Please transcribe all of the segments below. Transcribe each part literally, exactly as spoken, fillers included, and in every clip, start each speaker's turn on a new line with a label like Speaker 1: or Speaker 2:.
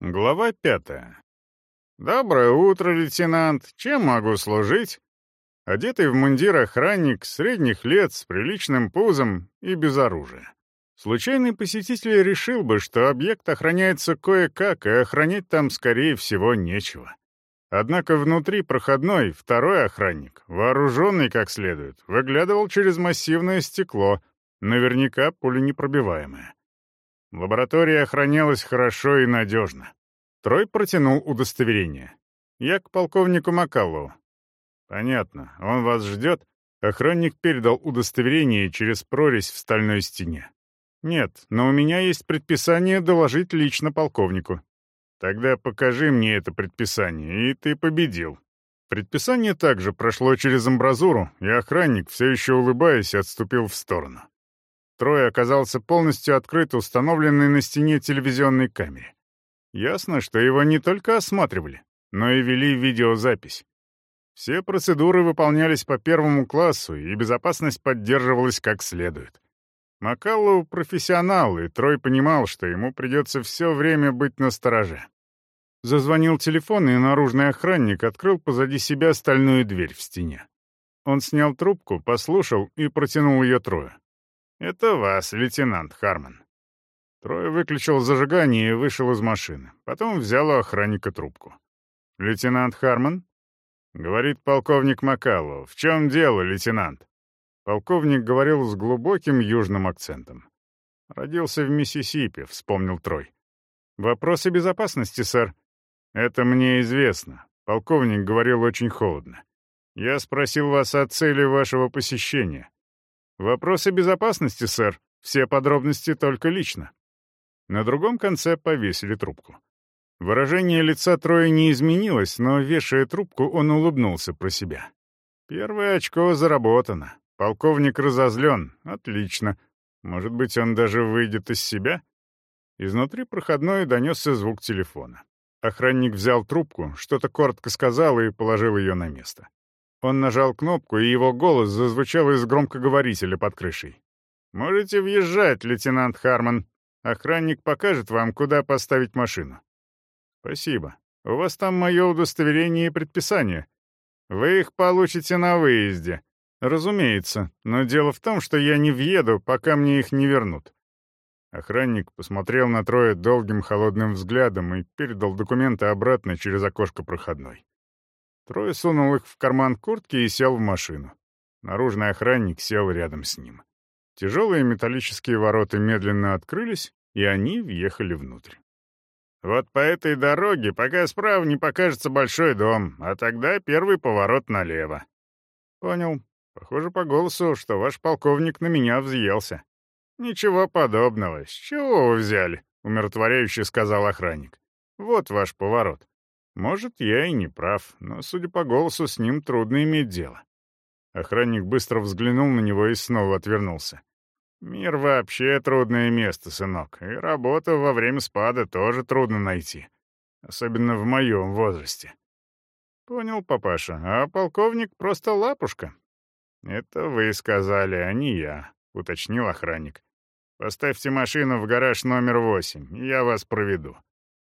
Speaker 1: Глава пятая. «Доброе утро, лейтенант. Чем могу служить?» Одетый в мундир охранник средних лет с приличным пузом и без оружия. Случайный посетитель решил бы, что объект охраняется кое-как, и охранять там, скорее всего, нечего. Однако внутри проходной второй охранник, вооруженный как следует, выглядывал через массивное стекло, наверняка пуленепробиваемое. Лаборатория охранялась хорошо и надежно. Трой протянул удостоверение. «Я к полковнику Макаллову». «Понятно. Он вас ждет?» Охранник передал удостоверение через прорезь в стальной стене. «Нет, но у меня есть предписание доложить лично полковнику». «Тогда покажи мне это предписание, и ты победил». Предписание также прошло через амбразуру, и охранник, все еще улыбаясь, отступил в сторону. Трой оказался полностью открыт установленной на стене телевизионной камере. Ясно, что его не только осматривали, но и вели видеозапись. Все процедуры выполнялись по первому классу, и безопасность поддерживалась как следует. Макаллоу — профессионал, и Трой понимал, что ему придется все время быть настороже. Зазвонил телефон, и наружный охранник открыл позади себя стальную дверь в стене. Он снял трубку, послушал и протянул ее Трою. «Это вас, лейтенант Харман». Трой выключил зажигание и вышел из машины. Потом взял у охранника трубку. «Лейтенант Харман?» — говорит полковник Макаллоу. «В чем дело, лейтенант?» Полковник говорил с глубоким южным акцентом. «Родился в Миссисипи», — вспомнил Трой. «Вопросы безопасности, сэр?» «Это мне известно». Полковник говорил очень холодно. «Я спросил вас о цели вашего посещения». «Вопросы безопасности, сэр. Все подробности только лично». На другом конце повесили трубку. Выражение лица Троя не изменилось, но, вешая трубку, он улыбнулся про себя. Первое очко заработано. Полковник разозлен. Отлично. Может быть, он даже выйдет из себя? Изнутри проходной донесся звук телефона. Охранник взял трубку, что-то коротко сказал и положил ее на место. Он нажал кнопку, и его голос зазвучал из громкоговорителя под крышей. «Можете въезжать, лейтенант Харман. Охранник покажет вам, куда поставить машину». «Спасибо. У вас там мое удостоверение и предписание. Вы их получите на выезде. Разумеется, но дело в том, что я не въеду, пока мне их не вернут». Охранник посмотрел на Троя долгим холодным взглядом и передал документы обратно через окошко проходной. Трой сунул их в карман куртки и сел в машину. Наружный охранник сел рядом с ним. Тяжелые металлические ворота медленно открылись, и они въехали внутрь. «Вот по этой дороге, пока справа не покажется большой дом, а тогда первый поворот налево». «Понял. Похоже по голосу, что ваш полковник на меня взъелся». «Ничего подобного. С чего вы взяли?» — умиротворяюще сказал охранник. «Вот ваш поворот. Может, я и не прав, но, судя по голосу, с ним трудно иметь дело». Охранник быстро взглянул на него и снова отвернулся. «Мир вообще трудное место, сынок, и работу во время спада тоже трудно найти. Особенно в моем возрасте». «Понял, папаша, а полковник просто лапушка». «Это вы сказали, а не я», — уточнил охранник. «Поставьте машину в гараж номер восемь, и я вас проведу».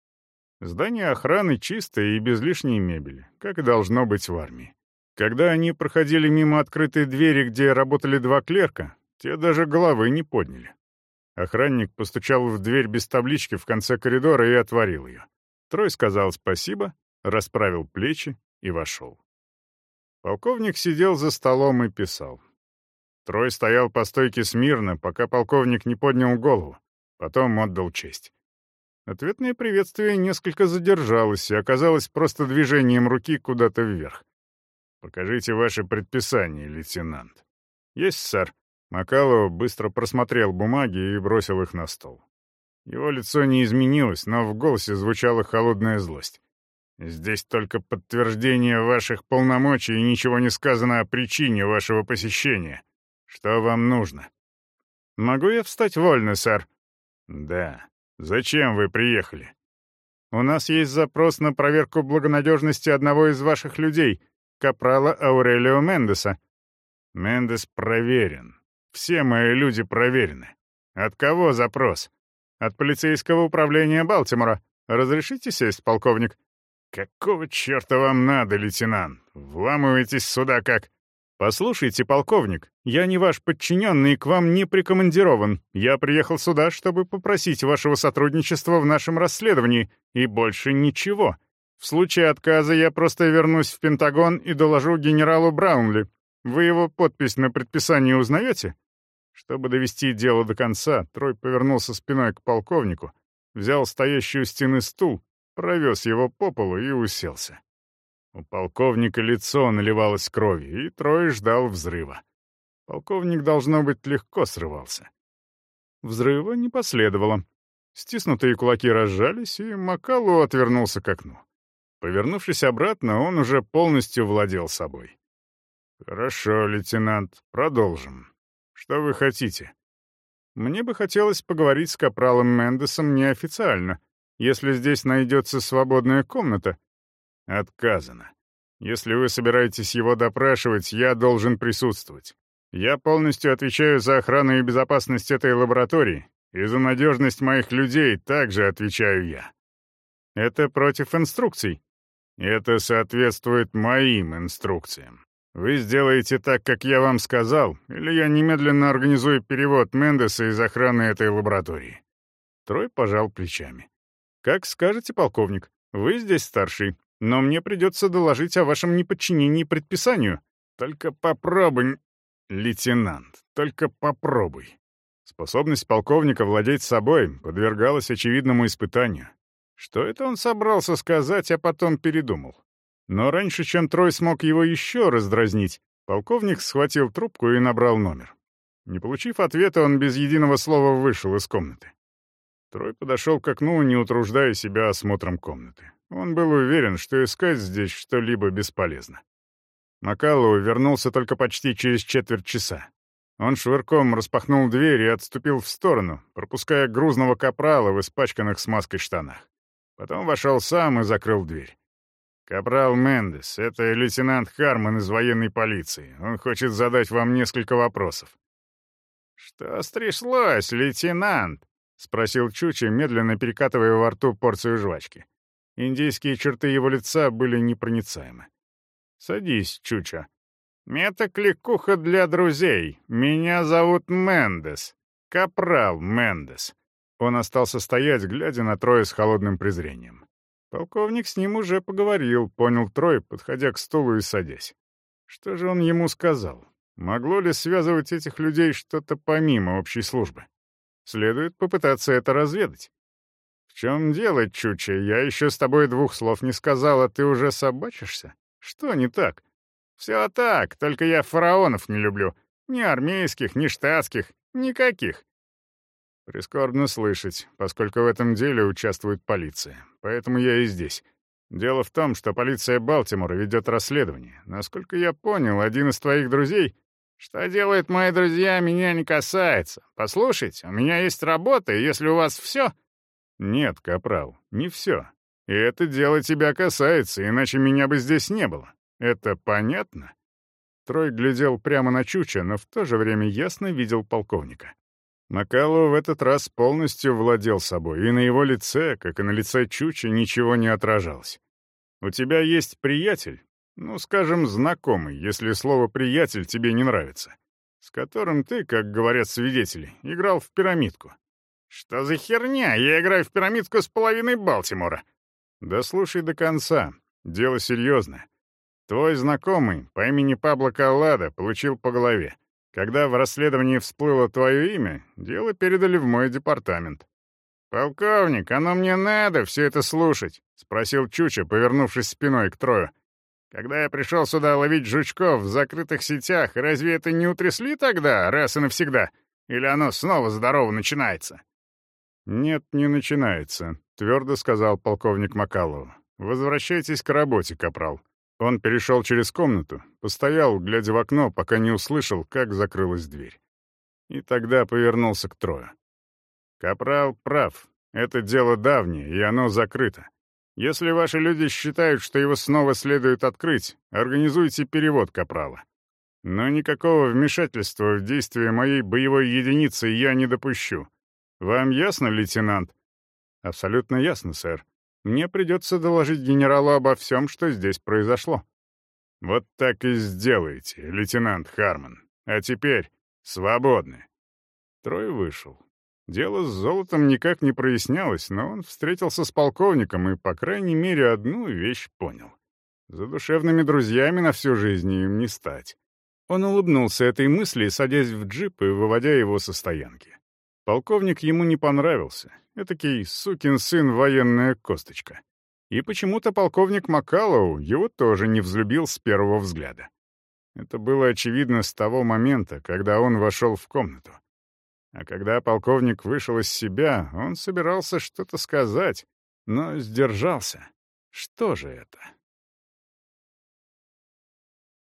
Speaker 1: Здание охраны чистое и без лишней мебели, как и должно быть в армии. Когда они проходили мимо открытой двери, где работали два клерка, те даже головы не подняли. Охранник постучал в дверь без таблички в конце коридора и отворил ее. Трой сказал спасибо, расправил плечи и вошел. Полковник сидел за столом и писал. Трой стоял по стойке смирно, пока полковник не поднял голову, потом отдал честь. Ответное приветствие несколько задержалось и оказалось просто движением руки куда-то вверх. «Покажите ваше предписание, лейтенант». «Есть, сэр». Макаллоу быстро просмотрел бумаги и бросил их на стол. Его лицо не изменилось, но в голосе звучала холодная злость. «Здесь только подтверждение ваших полномочий и ничего не сказано о причине вашего посещения. Что вам нужно?» «Могу я встать вольно, сэр?» «Да. Зачем вы приехали?» «У нас есть запрос на проверку благонадежности одного из ваших людей, капрала Аурелио Мендеса». «Мендес проверен. Все мои люди проверены. От кого запрос?» «От полицейского управления Балтимора». Разрешите сесть, полковник?» «Какого черта вам надо, лейтенант? Вламываетесь сюда как...» «Послушайте, полковник, я не ваш подчиненный и к вам не прикомандирован. Я приехал сюда, чтобы попросить вашего сотрудничества в нашем расследовании, и больше ничего. В случае отказа я просто вернусь в Пентагон и доложу генералу Браунли. Вы его подпись на предписании узнаете?» Чтобы довести дело до конца, Трой повернулся спиной к полковнику, взял стоящий у стены стул, провез его по полу и уселся. У полковника лицо наливалось кровью, и Трой ждал взрыва. Полковник, должно быть, легко срывался. Взрыва не последовало. Стиснутые кулаки разжались, и Макалу отвернулся к окну. Повернувшись обратно, он уже полностью владел собой. «Хорошо, лейтенант, продолжим. Что вы хотите?» «Мне бы хотелось поговорить с капралом Мендесом неофициально. Если здесь найдется свободная комната...» «Отказано. Если вы собираетесь его допрашивать, я должен присутствовать. Я полностью отвечаю за охрану и безопасность этой лаборатории, и за надежность моих людей также отвечаю я». «Это против инструкций?» «Это соответствует моим инструкциям. Вы сделаете так, как я вам сказал, или я немедленно организую перевод Мендеса из охраны этой лаборатории». Трой пожал плечами. «Как скажете, полковник. Вы здесь старший, но мне придется доложить о вашем неподчинении предписанию. Только попробуй, лейтенант, только попробуй». Способность полковника владеть собой подвергалась очевидному испытанию. Что это он собрался сказать, а потом передумал? Но раньше, чем Трой смог его еще раздразнить, полковник схватил трубку и набрал номер. Не получив ответа, он без единого слова вышел из комнаты. Трой подошел к окну, не утруждая себя осмотром комнаты. Он был уверен, что искать здесь что-либо бесполезно. Макалу вернулся только почти через четверть часа. Он швырком распахнул дверь и отступил в сторону, пропуская грузного капрала в испачканных смазкой штанах. Потом вошел сам и закрыл дверь. «Капрал Мендес, это лейтенант Харман из военной полиции. Он хочет задать вам несколько вопросов». «Что стряслось, лейтенант?» — спросил Чуча, медленно перекатывая во рту порцию жвачки. Индийские черты его лица были непроницаемы. «Садись, Чуча». «Это кликуха для друзей. Меня зовут Мендес. Капрал Мендес». Он остался стоять, глядя на Троя с холодным презрением. Полковник с ним уже поговорил, понял Трой, подходя к стулу и садясь. Что же он ему сказал? Могло ли связывать этих людей что-то помимо общей службы? Следует попытаться это разведать. «В чем дело, Чуча? Я еще с тобой двух слов не сказал, а ты уже собачишься? Что не так?» «Все так, только я фараонов не люблю. Ни армейских, ни штатских, никаких». «Прискорбно слышать, поскольку в этом деле участвует полиция. Поэтому я и здесь. Дело в том, что полиция Балтимора ведет расследование. Насколько я понял, один из твоих друзей...» «Что делают мои друзья, меня не касается. Послушайте, у меня есть работа, и если у вас все...» «Нет, капрал, не все. И это дело тебя касается, иначе меня бы здесь не было. Это понятно?» Трой глядел прямо на Чуча, но в то же время ясно видел полковника. Макалу в этот раз полностью владел собой, и на его лице, как и на лице Чуча, ничего не отражалось. «У тебя есть приятель, ну, скажем, знакомый, если слово «приятель» тебе не нравится, с которым ты, как говорят свидетели, играл в пирамидку». «Что за херня? Я играю в пирамидку с половиной Балтимора». «Да слушай до конца. Дело серьезное. Твой знакомый по имени Пабло Каллада получил по голове. Когда в расследовании всплыло твое имя, дело передали в мой департамент». «Полковник, оно мне надо все это слушать?» — спросил Чуча, повернувшись спиной к Трою. «Когда я пришел сюда ловить жучков в закрытых сетях, разве это не утрясли тогда, раз и навсегда? Или оно снова здорово начинается?» «Нет, не начинается», — твердо сказал полковник Макалу. «Возвращайтесь к работе, капрал». Он перешел через комнату, постоял, глядя в окно, пока не услышал, как закрылась дверь. И тогда повернулся к Трою. «Капрал прав. Это дело давнее, и оно закрыто. Если ваши люди считают, что его снова следует открыть, организуйте перевод капрала. Но никакого вмешательства в действия моей боевой единицы я не допущу. Вам ясно, лейтенант?» «Абсолютно ясно, сэр. Мне придется доложить генералу обо всем, что здесь произошло». «Вот так и сделайте, лейтенант Харман. А теперь свободны». Трой вышел. Дело с золотом никак не прояснялось, но он встретился с полковником и, по крайней мере, одну вещь понял. Задушевными друзьями на всю жизнь им не стать. Он улыбнулся этой мысли, садясь в джип и выводя его со стоянки. Полковник ему не понравился. Этакий сукин сын военная косточка. И почему-то полковник Маккаллоу его тоже не взлюбил с первого взгляда. Это было очевидно с того момента, когда он вошел в комнату. А когда полковник вышел из себя, он собирался что-то сказать, но сдержался. Что же это?